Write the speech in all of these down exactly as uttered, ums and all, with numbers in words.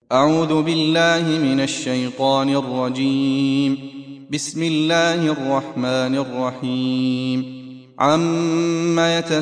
أعوذ بالله من الشيطان الرجيم. بسم الله الرحمن الرحيم. عم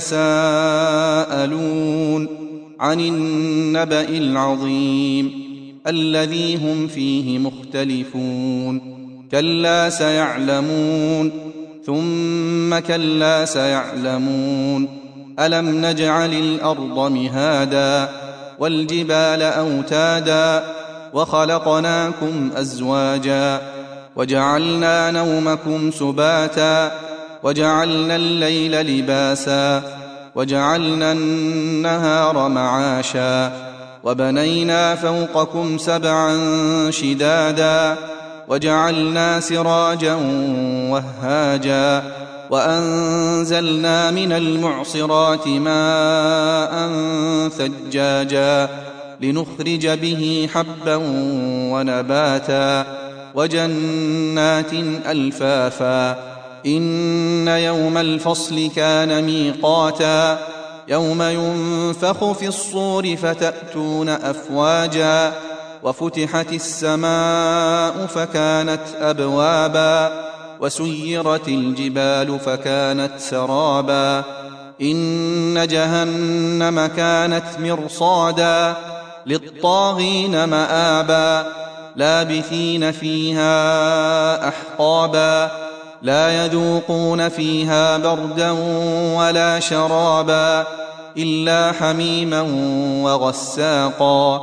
يتساءلون عن النبأ العظيم الذي هم فيه مختلفون. كلا سيعلمون ثم كلا سيعلمون. ألم نجعل الأرض مهادا والجبال أوتادا وخلقناكم أزواجا وجعلنا نومكم سباتا وجعلنا الليل لباسا وجعلنا النهار معاشا وبنينا فوقكم سبعا شدادا وجعلنا سراجا وهاجا وأنزلنا من المعصرات ماء ثجاجا لنخرج به حبا ونباتا وجنات ألفافا. إن يوم الفصل كان ميقاتا يوم ينفخ في الصور فتأتون أفواجا وفتحت السماء فكانت أبوابا وسيرت الجبال فكانت سرابا. إن جهنم كانت مرصادا للطاغين مآبا لابثين فيها أحقابا لا يذوقون فيها بردا ولا شرابا إلا حميما وغساقا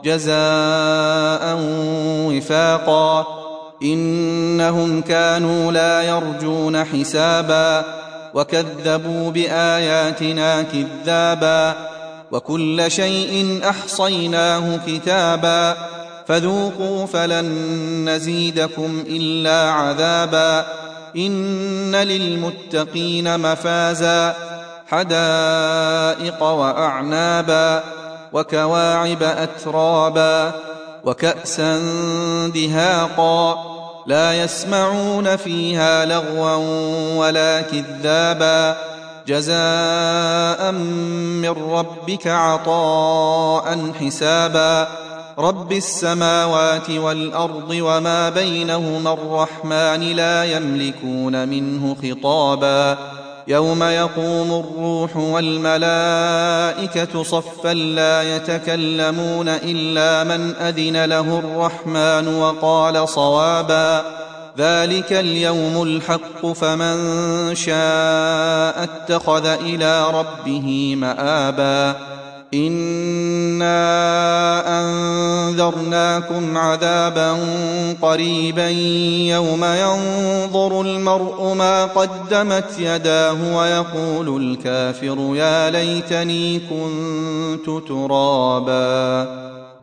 جزاء وفاقا. إنهم كانوا لا يرجون حسابا وكذبوا بآياتنا كذابا وكل شيء أحصيناه كتابا فذوقوا فلن نزيدكم إلا عذابا. إن للمتقين مفازا حدائق وأعنابا وكواعب أترابا وكأسا دهاقا لا يسمعون فيها لغوا ولا كذابا جزاء من ربك عطاء حسابا. رب السماوات والأرض وما بينهما الرحمن لا يملكون منه خطابا. يوم يقوم الروح والملائكة صفا لا يتكلمون إلا من أذن له الرحمن وقال صوابا. ذلك اليوم الحق فمن شاء اتخذ إلى ربه مآبا. إنا أنذرناكم عذابا قريبا يوم ينظر المرء ما قدمت يداه ويقول الكافر يا ليتني كنت ترابا.